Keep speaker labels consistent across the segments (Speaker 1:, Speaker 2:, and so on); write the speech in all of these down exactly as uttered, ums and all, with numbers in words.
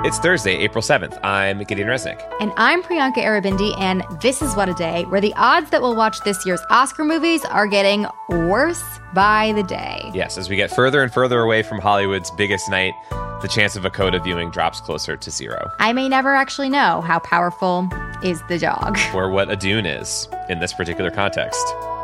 Speaker 1: It's Thursday, April seventh. I'm Gideon Resnick.
Speaker 2: And I'm Priyanka Aribindi, and this is What a Day, where the odds that we'll watch this year's Oscar movies are getting worse by the day.
Speaker 1: Yes, as we get further and further away from Hollywood's biggest night, the chance of a coda viewing drops closer to zero.
Speaker 2: I may never actually know how powerful is the dog.
Speaker 1: Or what a Dune is in this particular context.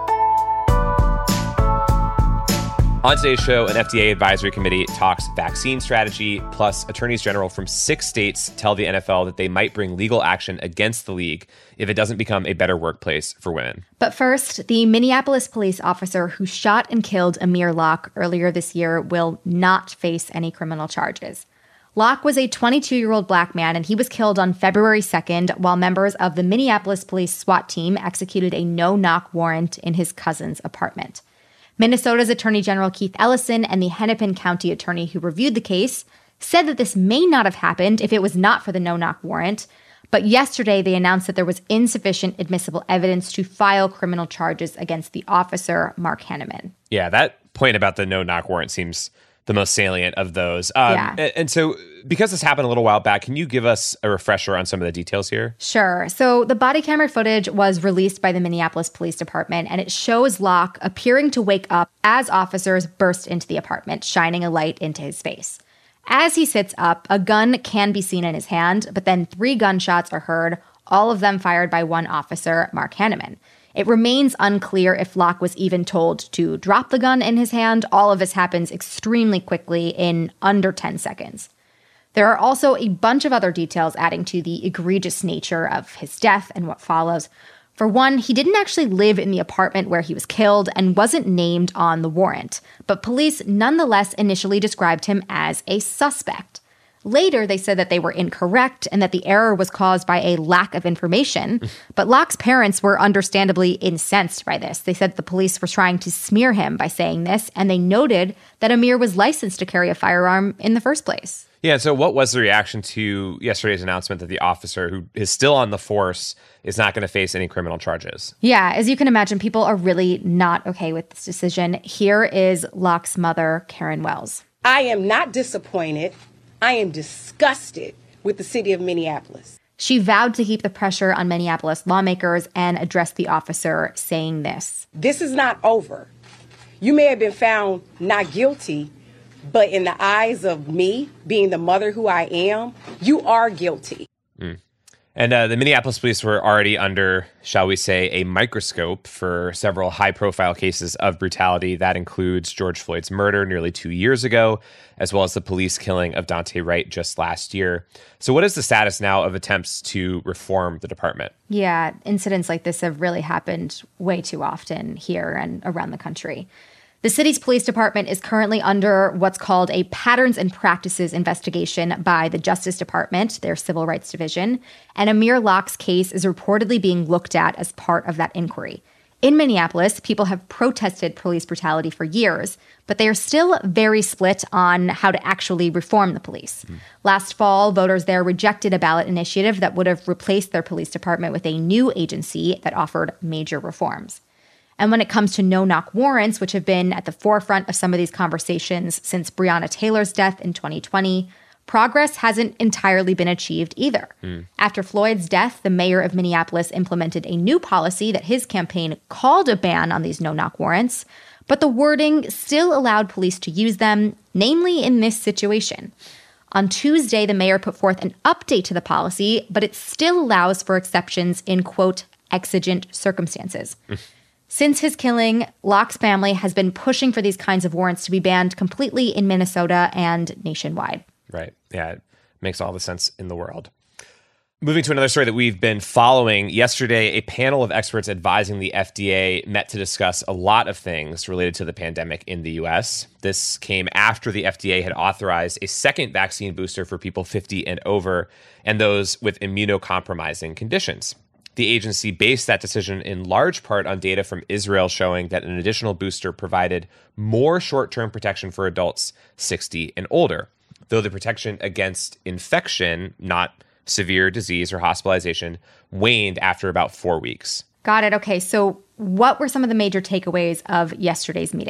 Speaker 1: On today's show, an F D A advisory committee talks vaccine strategy, plus attorneys general from six states tell the N F L that they might bring legal action against the league if it doesn't become a better workplace for women.
Speaker 2: But first, the Minneapolis police officer who shot and killed Amir Locke earlier this year will not face any criminal charges. Locke was a twenty-two-year-old black man, and he was killed on February second while members of the Minneapolis police SWAT team executed a no-knock warrant in his cousin's apartment. Minnesota's Attorney General Keith Ellison and the Hennepin County attorney who reviewed the case said that this may not have happened if it was not for the no-knock warrant. But yesterday, they announced that there was insufficient admissible evidence to file criminal charges against the officer, Mark Hanneman.
Speaker 1: Yeah, that point about the no-knock warrant seems the most salient of those. Um,
Speaker 2: yeah.
Speaker 1: and, and so because this happened a little while back, can you give us a refresher on some of the details here?
Speaker 2: Sure. So the body camera footage was released by the Minneapolis Police Department, and it shows Locke appearing to wake up as officers burst into the apartment, shining a light into his face. As he sits up, a gun can be seen in his hand, but then three gunshots are heard, all of them fired by one officer, Mark Hanneman. It remains unclear if Locke was even told to drop the gun in his hand. All of this happens extremely quickly in under ten seconds. There are also a bunch of other details adding to the egregious nature of his death and what follows. For one, he didn't actually live in the apartment where he was killed and wasn't named on the warrant, but police nonetheless initially described him as a suspect. Later, they said that they were incorrect and that the error was caused by a lack of information. But Locke's parents were understandably incensed by this. They said the police were trying to smear him by saying this, and they noted that Amir was licensed to carry a firearm in the first place.
Speaker 1: Yeah, so what was the reaction to yesterday's announcement that the officer who is still on the force is not going to face any criminal charges?
Speaker 2: Yeah, as you can imagine, people are really not okay with this decision. Here is Locke's mother, Karen Wells.
Speaker 3: I am not disappointed. I am disgusted with the city of Minneapolis.
Speaker 2: She vowed to keep the pressure on Minneapolis lawmakers and addressed the officer, saying this.
Speaker 3: This is not over. You may have been found not guilty, but in the eyes of me, being the mother who I am, you are guilty.
Speaker 1: Mm. And uh, the Minneapolis police were already under, shall we say, a microscope for several high-profile cases of brutality. That includes George Floyd's murder nearly two years ago, as well as the police killing of Daunte Wright just last year. So what is the status now of attempts to reform the department?
Speaker 2: Yeah, incidents like this have really happened way too often here and around the country. The city's police department is currently under what's called a patterns and practices investigation by the Justice Department, their civil rights division, and Amir Locke's case is reportedly being looked at as part of that inquiry. In Minneapolis, people have protested police brutality for years, but they are still very split on how to actually reform the police. Mm. Last fall, voters there rejected a ballot initiative that would have replaced their police department with a new agency that offered major reforms. And when it comes to no-knock warrants, which have been at the forefront of some of these conversations since Breonna Taylor's death in twenty twenty, progress hasn't entirely been achieved either. Mm. After Floyd's death, the mayor of Minneapolis implemented a new policy that his campaign called a ban on these no-knock warrants, but the wording still allowed police to use them, namely in this situation. On Tuesday, the mayor put forth an update to the policy, but it still allows for exceptions in, quote, exigent circumstances. Mm. Since his killing, Locke's family has been pushing for these kinds of warrants to be banned completely in Minnesota and nationwide.
Speaker 1: Right. Yeah, it makes all the sense in the world. Moving to another story that we've been following. Yesterday, a panel of experts advising the F D A met to discuss a lot of things related to the pandemic in the U S. This came after the F D A had authorized a second vaccine booster for people fifty and over and those with immunocompromising conditions. The agency based that decision in large part on data from Israel showing that an additional booster provided more short-term protection for adults sixty and older, though the protection against infection, not severe disease or hospitalization, waned after about four weeks.
Speaker 2: Got it. Okay, so what were some of the major takeaways of yesterday's meeting?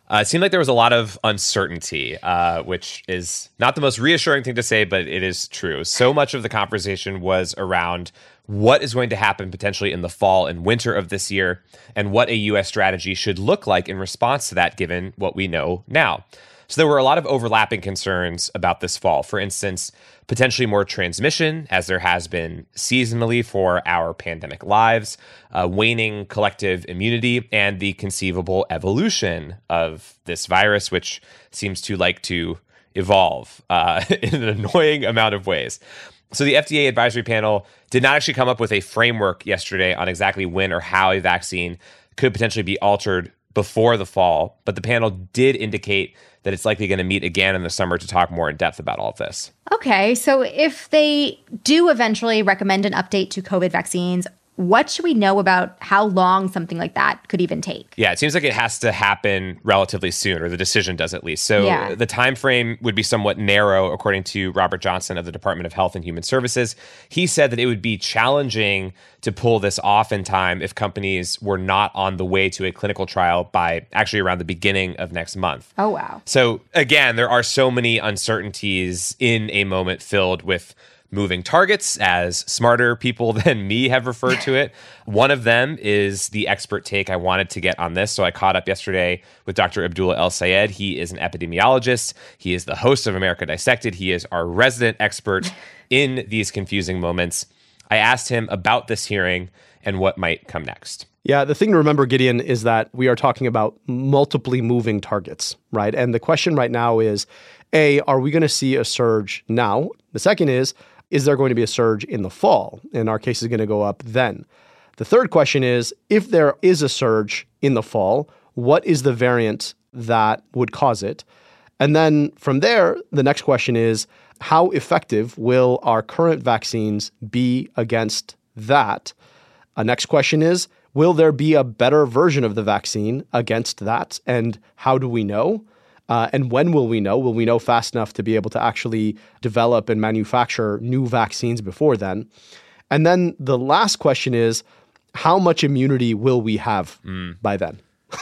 Speaker 1: Uh, it seemed like there was a lot of uncertainty, uh, which is not the most reassuring thing to say, but it is true. So much of the conversation was around what is going to happen potentially in the fall and winter of this year, and what a U S strategy should look like in response to that, given what we know now. So there were a lot of overlapping concerns about this fall. For instance, potentially more transmission, as there has been seasonally for our pandemic lives, uh, waning collective immunity, and the conceivable evolution of this virus, which seems to like to evolve uh, in an annoying amount of ways. So the F D A advisory panel did not actually come up with a framework yesterday on exactly when or how a vaccine could potentially be altered before the fall, but the panel did indicate that it's likely going to meet again in the summer to talk more in depth about all of this.
Speaker 2: Okay, so if they do eventually recommend an update to COVID vaccines, what should we know about how long something like that could even take?
Speaker 1: Yeah, it seems like it has to happen relatively soon, or the decision does at least. So
Speaker 2: yeah.
Speaker 1: the time frame would be somewhat narrow, according to Robert Johnson of the Department of Health and Human Services. He said that it would be challenging to pull this off in time if companies were not on the way to a clinical trial by actually around the beginning of next month.
Speaker 2: Oh, wow.
Speaker 1: So again, there are so many uncertainties in a moment filled with moving targets, as smarter people than me have referred to it. One of them is the expert take I wanted to get on this. So I caught up yesterday with Doctor Abdullah El-Sayed. He is an epidemiologist. He is the host of America Dissected. He is our resident expert in these confusing moments. I asked him about this hearing and what might come next.
Speaker 4: Yeah, the thing to remember, Gideon, is that we are talking about multiply moving targets, right? And the question right now is, A, are we going to see a surge now? The second is, is there going to be a surge in the fall? And our case is going to go up then. The third question is, if there is a surge in the fall, what is the variant that would cause it? And then from there, the next question is, how effective will our current vaccines be against that? A next question is, will there be a better version of the vaccine against that? And how do we know? Uh, and when will we know? Will we know fast enough to be able to actually develop and manufacture new vaccines before then? And then the last question is, how much immunity will we have mm. by then?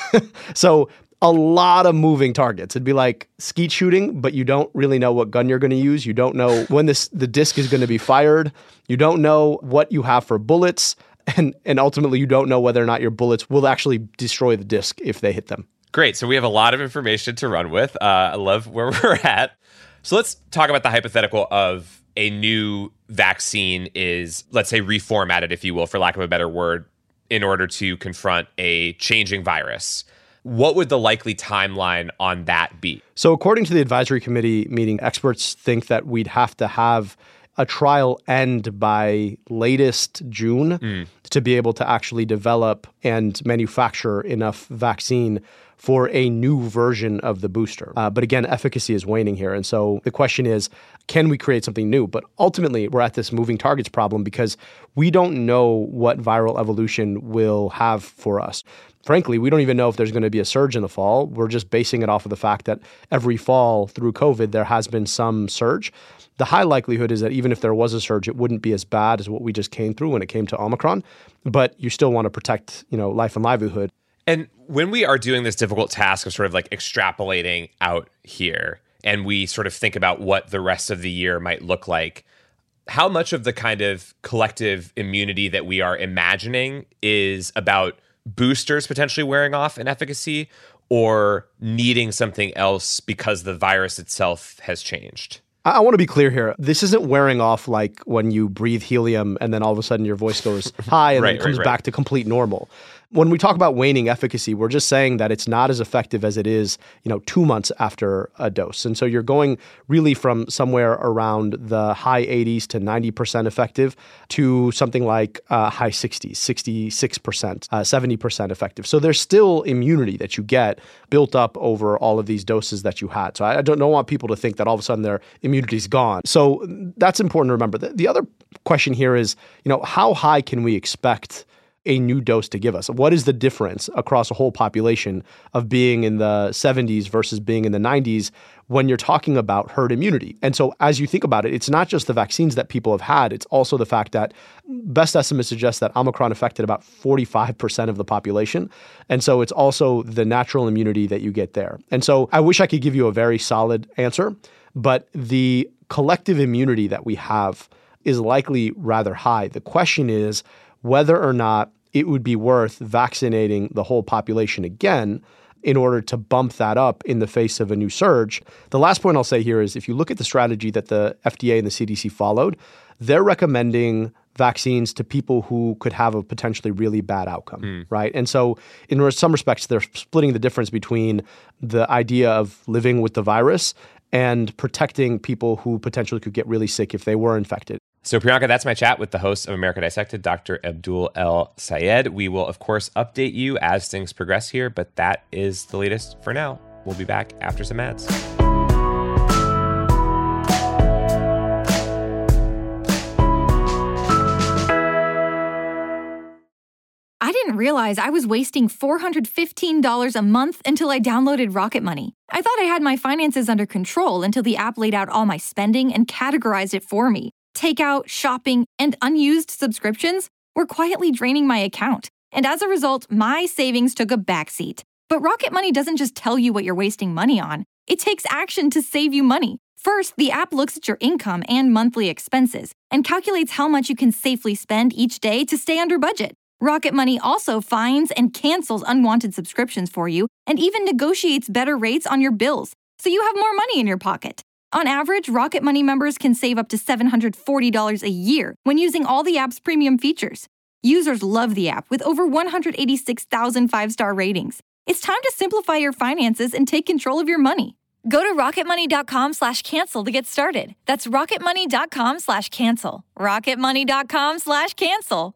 Speaker 4: So a lot of moving targets. It'd be like skeet shooting, but you don't really know what gun you're going to use. You don't know when this the disc is going to be fired. You don't know what you have for bullets. And, and ultimately, you don't know whether or not your bullets will actually destroy the disc if they hit them.
Speaker 1: Great. So we have a lot of information to run with. Uh, I love where we're at. So let's talk about the hypothetical of a new vaccine is, let's say, reformatted, if you will, for lack of a better word, in order to confront a changing virus. What would the likely timeline on that be?
Speaker 4: So according to the advisory committee meeting, experts think that we'd have to have a trial end by latest June mm. to be able to actually develop and manufacture enough vaccine for a new version of the booster. Uh, but again, efficacy is waning here. And so the question is, can we create something new? But ultimately, we're at this moving targets problem because we don't know what viral evolution will have for us. Frankly, we don't even know if there's going to be a surge in the fall. We're just basing it off of the fact that every fall through COVID, there has been some surge. The high likelihood is that even if there was a surge, it wouldn't be as bad as what we just came through when it came to Omicron. But you still want to protect, you know, life and livelihood.
Speaker 1: And when we are doing this difficult task of sort of like extrapolating out here, and we sort of think about what the rest of the year might look like, how much of the kind of collective immunity that we are imagining is about boosters potentially wearing off in efficacy or needing something else because the virus itself has changed?
Speaker 4: I want to be clear here. This isn't wearing off like when you breathe helium and then all of a sudden your voice goes high and
Speaker 1: right,
Speaker 4: then it comes
Speaker 1: right, right.
Speaker 4: back to complete normal. When we talk about waning efficacy, we're just saying that it's not as effective as it is, you know, two months after a dose. And so you're going really from somewhere around the high eighties to ninety percent effective to something like uh, high sixties, sixty-six percent, uh, seventy percent effective. So there's still immunity that you get built up over all of these doses that you had. So I don't, don't want people to think that all of a sudden their immunity's gone. So that's important to remember. The, the other question here is, you know, how high can we expect a new dose to give us? What is the difference across a whole population of being in the seventies versus being in the nineties when you're talking about herd immunity? And so as you think about it, it's not just the vaccines that people have had, it's also the fact that best estimates suggest that Omicron affected about forty-five percent of the population. And so it's also the natural immunity that you get there. And so I wish I could give you a very solid answer, but the collective immunity that we have is likely rather high. The question is whether or not it would be worth vaccinating the whole population again in order to bump that up in the face of a new surge. The last point I'll say here is if you look at the strategy that the F D A and the C D C followed, they're recommending vaccines to people who could have a potentially really bad outcome, mm. right? And so in some respects, they're splitting the difference between the idea of living with the virus and protecting people who potentially could get really sick if they were infected.
Speaker 1: So Priyanka, that's my chat with the host of America Dissected, Doctor Abdul El-Sayed. We will, of course, update you as things progress here, but that is the latest for now. We'll be back after some ads.
Speaker 5: I didn't realize I was wasting four hundred fifteen dollars a month until I downloaded Rocket Money. I thought I had my finances under control until the app laid out all my spending and categorized it for me. Takeout, shopping, and unused subscriptions were quietly draining my account. And as a result, my savings took a backseat. But Rocket Money doesn't just tell you what you're wasting money on. It takes action to save you money. First, the app looks at your income and monthly expenses and calculates how much you can safely spend each day to stay under budget. Rocket Money also finds and cancels unwanted subscriptions for you and even negotiates better rates on your bills, so you have more money in your pocket. On average, Rocket Money members can save up to seven hundred forty dollars a year when using all the app's premium features. Users love the app with over one hundred eighty-six thousand five-star ratings. It's time to simplify your finances and take control of your money. Go to rocketmoney.com slash cancel to get started. That's rocketmoney.com slash cancel. rocketmoney.com slash cancel.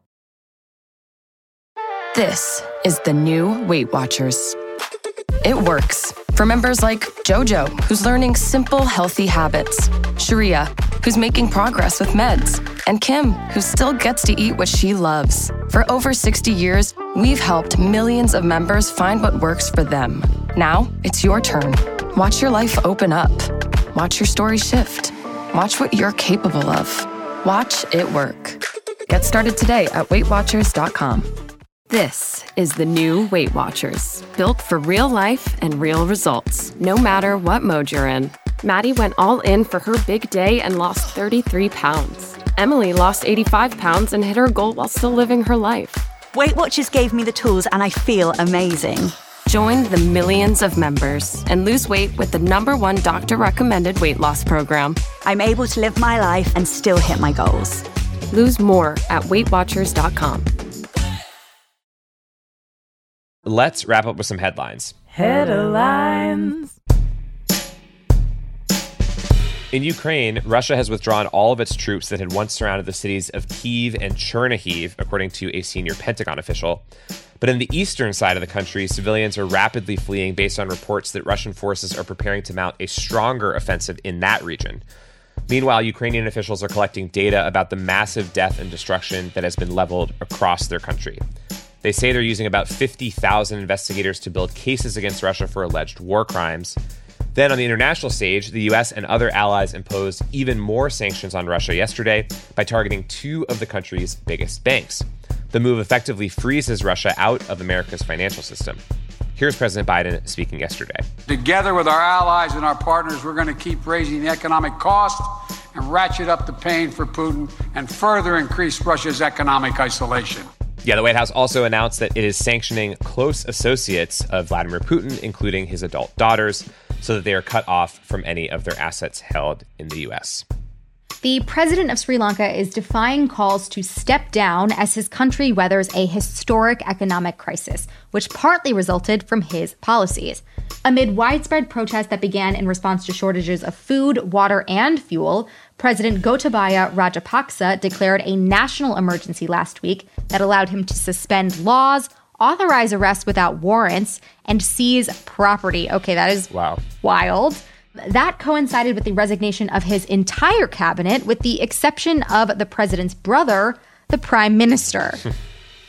Speaker 6: This is the new Weight Watchers. It works for members like Jojo, who's learning simple, healthy habits, Sharia, who's making progress with meds, and Kim, who still gets to eat what she loves. For over sixty years, we've helped millions of members find what works for them. Now, it's your turn. Watch your life open up. Watch your story shift. Watch what you're capable of. Watch it work. Get started today at weight watchers dot com. This is the new Weight Watchers, built for real life and real results, no matter what mode you're in. Maddie went all in for her big day and lost thirty-three pounds. Emily lost eighty-five pounds and hit her goal while still living her life.
Speaker 7: Weight Watchers gave me the tools and I feel amazing.
Speaker 6: Join the millions of members and lose weight with the number one doctor-recommended weight loss program.
Speaker 7: I'm able to live my life and still hit my goals.
Speaker 6: Lose more at weight watchers dot com.
Speaker 1: Let's wrap up with some headlines.
Speaker 8: Headlines.
Speaker 1: In Ukraine, Russia has withdrawn all of its troops that had once surrounded the cities of Kyiv and Chernihiv, according to a senior Pentagon official. But in the eastern side of the country, civilians are rapidly fleeing based on reports that Russian forces are preparing to mount a stronger offensive in that region. Meanwhile, Ukrainian officials are collecting data about the massive death and destruction that has been leveled across their country. They say they're using about fifty thousand investigators to build cases against Russia for alleged war crimes. Then on the international stage, the U S and other allies imposed even more sanctions on Russia yesterday by targeting two of the country's biggest banks. The move effectively freezes Russia out of America's financial system. Here's President Biden speaking yesterday.
Speaker 9: Together with our allies and our partners, we're going to keep raising the economic cost and ratchet up the pain for Putin and further increase Russia's economic isolation.
Speaker 1: Yeah, the White House also announced that it is sanctioning close associates of Vladimir Putin, including his adult daughters, so that they are cut off from any of their assets held in the U S.
Speaker 2: The president of Sri Lanka is defying calls to step down as his country weathers a historic economic crisis, which partly resulted from his policies. Amid widespread protests that began in response to shortages of food, water, and fuel, President Gotabaya Rajapaksa declared a national emergency last week that allowed him to suspend laws, authorize arrests without warrants, and seize property. Okay, that is
Speaker 1: wow.
Speaker 2: wild. That coincided with the resignation of his entire cabinet, with the exception of the president's brother, the prime minister.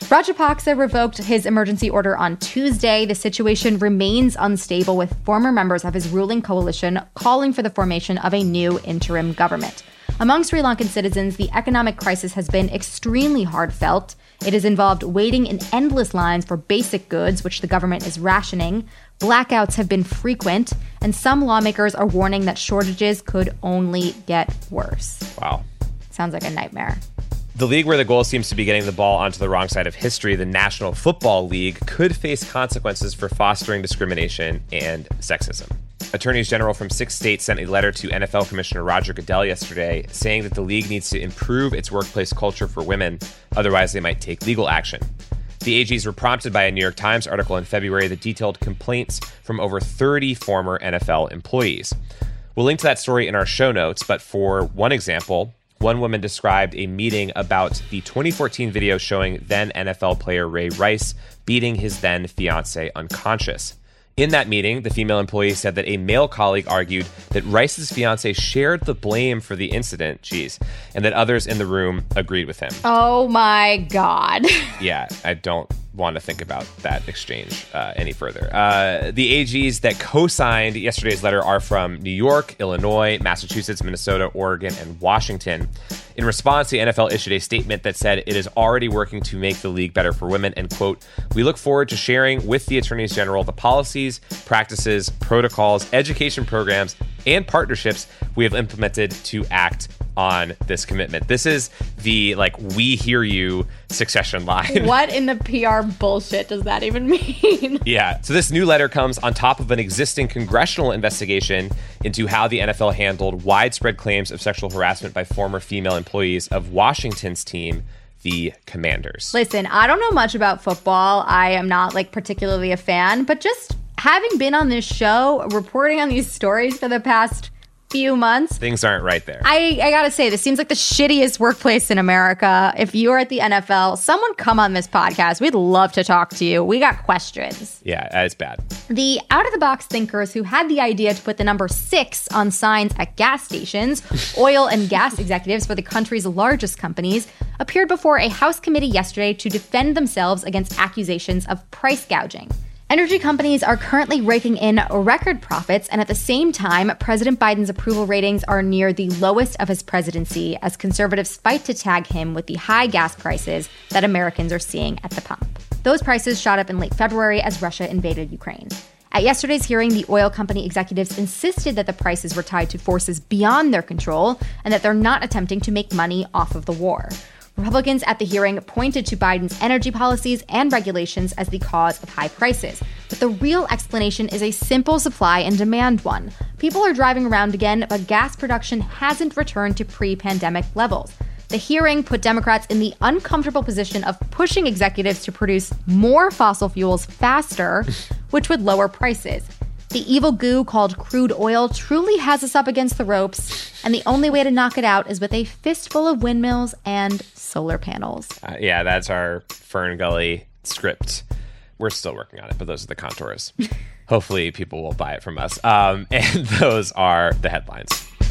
Speaker 2: Rajapaksa revoked his emergency order on Tuesday. The situation remains unstable, with former members of his ruling coalition calling for the formation of a new interim government. Among Sri Lankan citizens, the economic crisis has been extremely hard felt. It has involved waiting in endless lines for basic goods, which the government is rationing. Blackouts have been frequent, and some lawmakers are warning that shortages could only get worse.
Speaker 1: Wow.
Speaker 2: Sounds like a nightmare.
Speaker 1: The league where the goal seems to be getting the ball onto the wrong side of history, the National Football League, could face consequences for fostering discrimination and sexism. Attorneys general from six states sent a letter to N F L Commissioner Roger Goodell yesterday saying that the league needs to improve its workplace culture for women, otherwise they might take legal action. The A Gs were prompted by a New York Times article in February that detailed complaints from over thirty former N F L employees. We'll link to that story in our show notes, but for one example, one woman described a meeting about the twenty fourteen video showing then N F L player Ray Rice beating his then fiancée unconscious. In that meeting, the female employee said that a male colleague argued that Rice's fiancée shared the blame for the incident, geez, and that others in the room agreed with him.
Speaker 2: Oh my God.
Speaker 1: Yeah, I don't want to think about that exchange uh, any further. Uh, the A Gs that co-signed yesterday's letter are from New York, Illinois, Massachusetts, Minnesota, Oregon, and Washington. In response, the N F L issued a statement that said it is already working to make the league better for women, and quote, "We look forward to sharing with the attorneys general the policies, practices, protocols, education programs, and partnerships we have implemented to act on this commitment." This is the, like, we hear you Succession line.
Speaker 2: What in the P R bullshit does that even mean?
Speaker 1: Yeah. So this new letter comes on top of an existing congressional investigation into how the N F L handled widespread claims of sexual harassment by former female employees of Washington's team, the Commanders.
Speaker 2: Listen, I don't know much about football. I am not, like, particularly a fan, but just having been on this show, reporting on these stories for the past few months,
Speaker 1: things aren't right there.
Speaker 2: I, I gotta say, this seems like the shittiest workplace in America. If you're at the N F L, someone come on this podcast. We'd love to talk to you. We got questions.
Speaker 1: Yeah, it's bad.
Speaker 2: The out-of-the-box thinkers who had the idea to put the number six on signs at gas stations, oil and gas executives for the country's largest companies, appeared before a House committee yesterday to defend themselves against accusations of price gouging. Energy companies are currently raking in record profits, and at the same time, President Biden's approval ratings are near the lowest of his presidency as conservatives fight to tag him with the high gas prices that Americans are seeing at the pump. Those prices shot up in late February as Russia invaded Ukraine. At yesterday's hearing, the oil company executives insisted that the prices were tied to forces beyond their control and that they're not attempting to make money off of the war. Republicans at the hearing pointed to Biden's energy policies and regulations as the cause of high prices. But the real explanation is a simple supply and demand one. People are driving around again, but gas production hasn't returned to pre-pandemic levels. The hearing put Democrats in the uncomfortable position of pushing executives to produce more fossil fuels faster, which would lower prices. The evil goo called crude oil truly has us up against the ropes, and the only way to knock it out is with a fistful of windmills and solar panels.
Speaker 1: Uh, yeah, that's our Fern Gully script. We're still working on it, but those are the contours. Hopefully people will buy it from us. Um, and those are the headlines.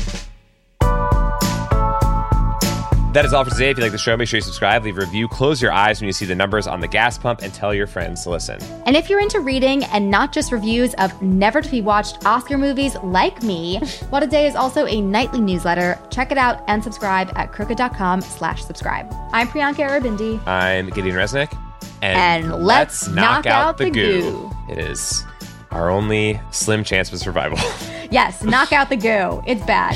Speaker 1: That is all for today. If you like the show, make sure you subscribe, leave a review, close your eyes when you see the numbers on the gas pump, and tell your friends to listen.
Speaker 2: And if you're into reading and not just reviews of never-to-be-watched Oscar movies like me, What a Day is also a nightly newsletter. Check it out and subscribe at crooked.com slash subscribe. I'm Priyanka Arabindi.
Speaker 1: I'm Gideon Resnick.
Speaker 2: And, and let's, let's knock, knock out, out the goo. goo.
Speaker 1: It is our only slim chance of survival.
Speaker 2: Yes, knock out the goo. It's bad.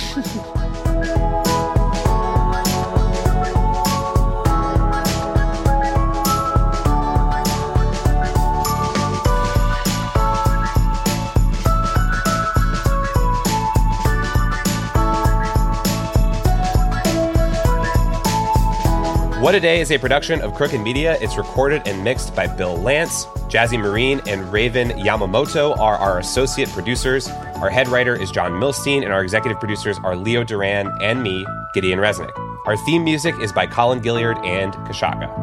Speaker 1: What a Day is a production of Crooked Media. It's recorded and mixed by Bill Lance. Jazzy Marine and Raven Yamamoto are our associate producers. Our head writer is John Milstein, and our executive producers are Leo Duran and me, Gideon Resnick. Our theme music is by Colin Gilliard and Kashaka.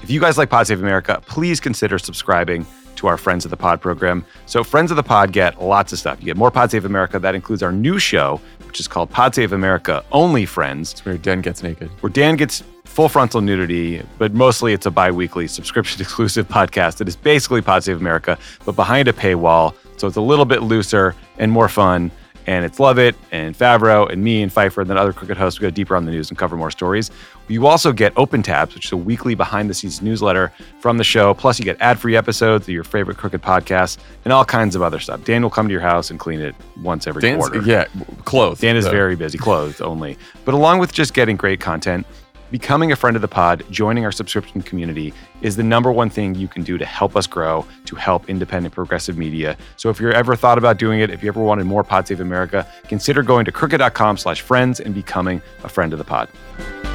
Speaker 10: If you guys like Pod Save America, please consider subscribing to our Friends of the Pod program. So Friends of the Pod get lots of stuff. You get more Pod Save America. That includes our new show, which is called Pod Save America Only Friends.
Speaker 11: It's where Dan gets naked.
Speaker 10: Where Dan gets full frontal nudity, but mostly it's a bi-weekly subscription-exclusive podcast that is basically Pod Save America, but behind a paywall. So it's a little bit looser and more fun. And it's Lovett and Favreau and me and Pfeiffer and then other Crooked hosts. We go deeper on the news and cover more stories. You also get Open Tabs, which is a weekly behind-the-scenes newsletter from the show. Plus, you get ad-free episodes of your favorite Crooked podcasts and all kinds of other stuff. Dan will come to your house and clean it once every
Speaker 11: Dan's,
Speaker 10: quarter.
Speaker 11: Yeah, clothes.
Speaker 10: Dan is
Speaker 11: so.
Speaker 10: very busy, clothes only. But along with just getting great content, becoming a friend of the pod, joining our subscription community is the number one thing you can do to help us grow, to help independent progressive media. So if you're ever thought about doing it, if you ever wanted more Pod Save America, consider going to crooked.com slash friends and becoming a friend of the pod.